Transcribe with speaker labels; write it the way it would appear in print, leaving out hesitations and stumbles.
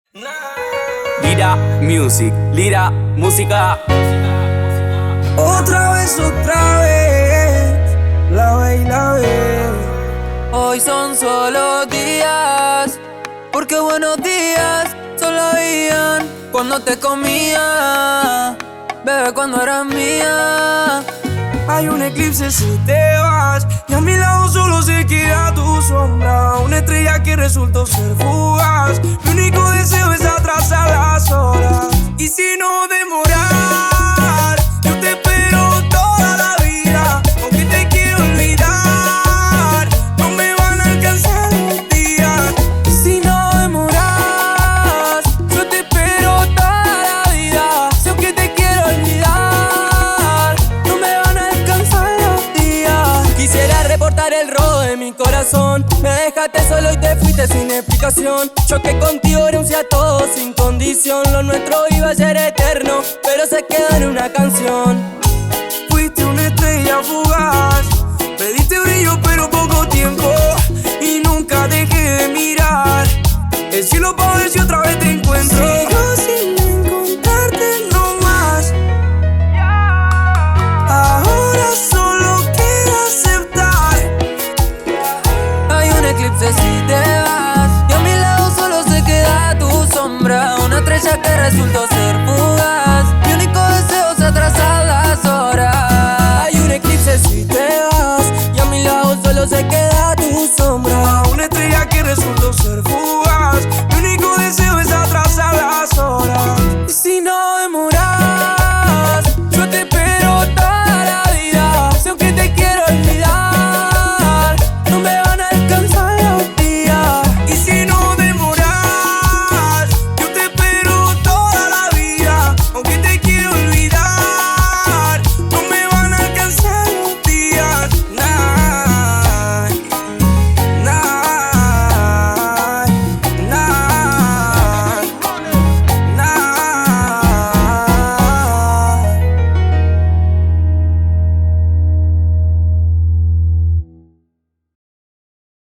Speaker 1: Lira Music, Lira Música.
Speaker 2: Otra vez, la ve y la ve.
Speaker 3: Hoy son solo días, porque buenos días solo habían cuando te comía, bebé, cuando eras mía.
Speaker 2: Hay un eclipse si te vas, y a mi lado solo se queda tu sombra. Una estrella que resultó ser fugaz. Mi único deseo es atrasar las horas. Y si no demorar, yo te espero toda la vida. Aunque te quiero olvidar, no me van a alcanzar los días.
Speaker 3: Si no demoras, yo te espero toda la vida. Si aunque te quiero olvidar, no me van a alcanzar los días. Quisiera reportar el robo de mi corazón. Me dejaste solo y te fuiste sin explicación. Choqué contigo, renuncié a todo sin condición. Lo nuestro iba a ser eterno, pero se quedó en una canción.
Speaker 2: Fuiste una estrella fugaz, me diste brillo pero poco tiempo, y nunca dejé de mirar el cielo para ver si otra vez te encuentro. Sigo sin encontrarte nomás, ahora solo queda aceptar.
Speaker 3: Hay un eclipse si te vas, y a mi lado solo se queda tu sombra. Una estrella que resultó